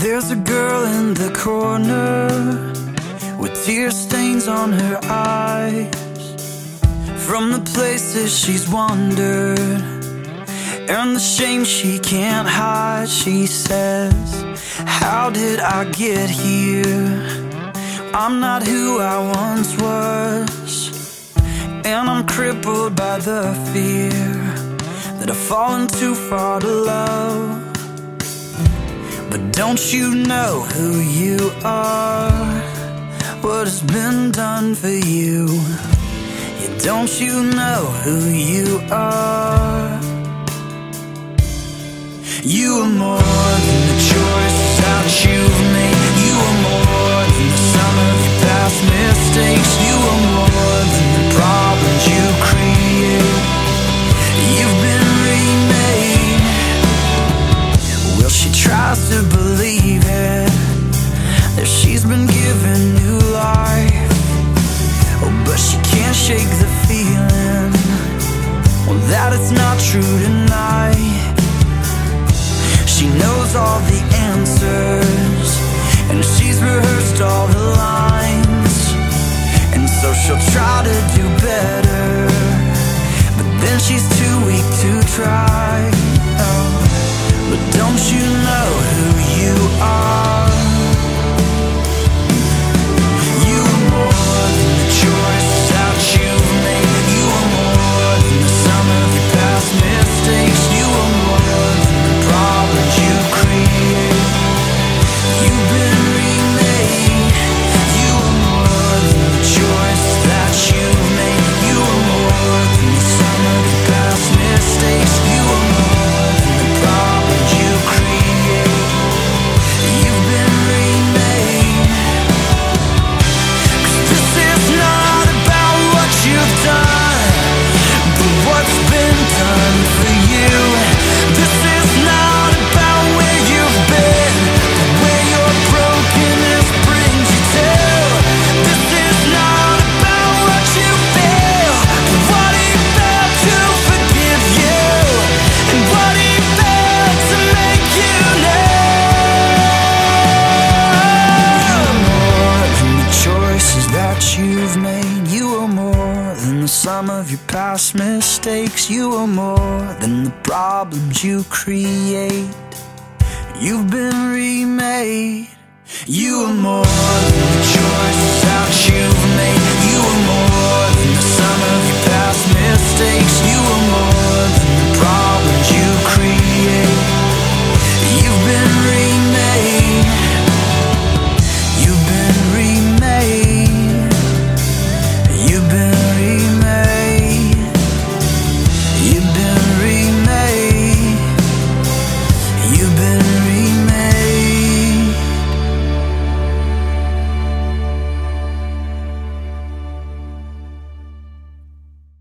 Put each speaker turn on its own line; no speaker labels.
There's a girl in the corner with tear stains on her eyes from the places she's wandered and the shame she can't hide. She says, how did I get here? I'm not who I once was, and I'm crippled by the fear that I've fallen too far to love. But don't you know who you are? What has been done for you? Yeah, don't you know who you are? You are more than the choices that you've made. You are more than the sum of your past mistakes. You are more than the problems you create. You've been remade. Well, she tries to believe it, that she's been given new life. Oh, but she can't shake the feeling, well, that it's not true tonight. She knows all the answers, and she's rehearsed all the lines, and so she'll try to do better, but then she's too weak to try. Oh, but don't you know who you are? You are more than the choices that you've made. You are more than the sum of your past mistakes. You are more than the problems you create. You've been remade. You are more than the choices that you've made. You are more than the sum of your past mistakes. You are more than the problems you create. You've been remade. 'Cause this is not about what you've done, but what's been done for you. This is not about where you've been, but where your brokenness brings you to. This is not about what you feel, but what he felt to forgive you, and what he felt to make you know. You are more than the choices that you've made. You are more than the sum of your past mistakes. You are more than the problems you create. You've been remade. You are more than the choices that you've made. You are more than the sum of your past mistakes.